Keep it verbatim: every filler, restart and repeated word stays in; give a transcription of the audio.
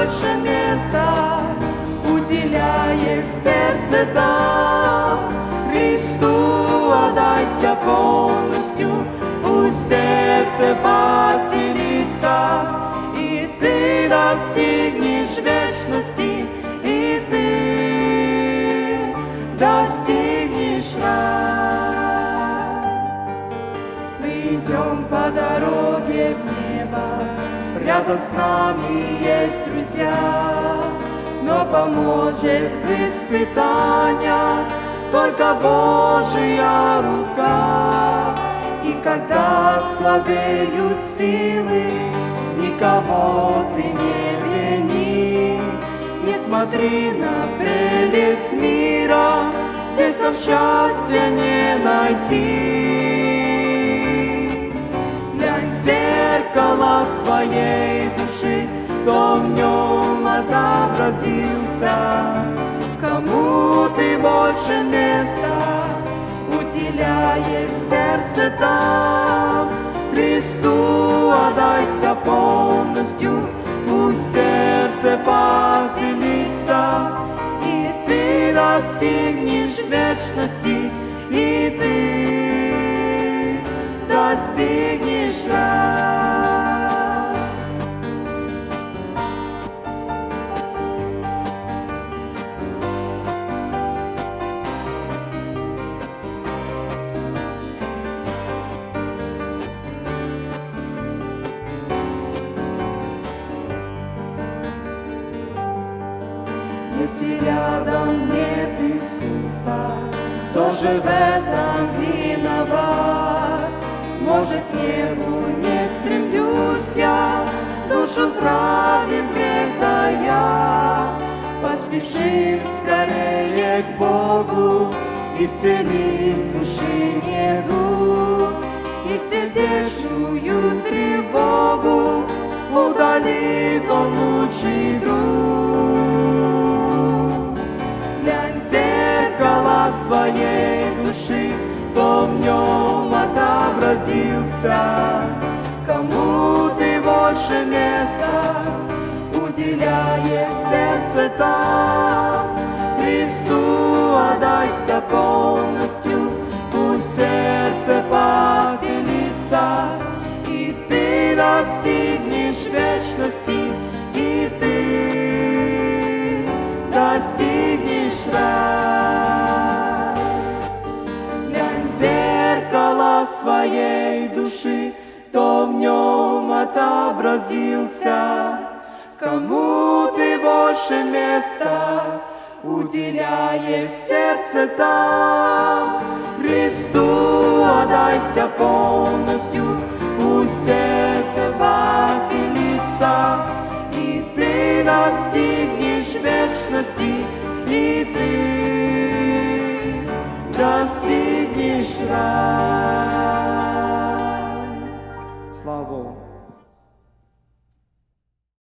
больше места уделяешь сердце там. Христу отдайся полностью, пусть сердце поселится, и ты достигнешь вечности, и ты достигнешь рай. Мы идем по дороге в небо, рядом с нами есть друзья, но поможет в испытаниях только Божья рука. И когда слабеют силы, никого ты не вини. Не смотри на прелесть мира, здесь нам счастья не найти. Глянь в зеркало своей души, кто в нем отобразился. Кому ты больше места уделяешь в сердце там. Христу отдайся полностью, пусть сердце поселится, и ты достигнешь вечности, и ты достигнешь рая. Если рядом нет Иисуса, кто же в этом виноват? Может, к небу не стремлюсь я, душу травит грех я. Поспеши скорее к Богу, исцелит души недуг, и сердечную тревогу удалит Он лучший друг. Глянь в зеркало своей души, кто в нем отобразился. Кому ты больше места уделяешь сердце там. Христу отдайся полностью, пусть сердце поселится, и ты достигнешь вечности, и ты достигнешь рай. Глянь в зеркало своей души, кто в нем отобразился. Кому ты больше места уделяешь сердце там. Христу отдайся полностью, пусть сердце поселится, и ты достигнешь вечности, и ты достигнешь рая.